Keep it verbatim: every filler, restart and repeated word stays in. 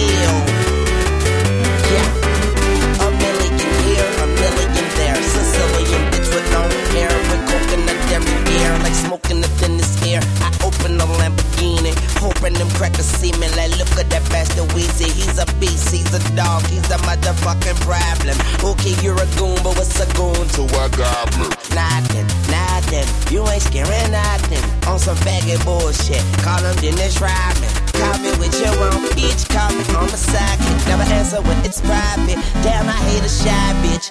ill. Yeah, a million here, a million there. Sicilian bitch with long hair, with coconut dairy beer, like smoking the thinnest air. I open a Lamborghini, hoping them crackers see me. Like, look at that bastard Weezy. He's a beast, he's a dog, he's a motherfucking problem. Okay, you're a goon, but what's a goon to a goblin? Nothing, nothing, you ain't scaring nothing. On some faggot bullshit, call him Dennis Rodman. Call me with your own bitch, call me on my sidekick. Never answer when it's private. Damn, I hate a shy bitch.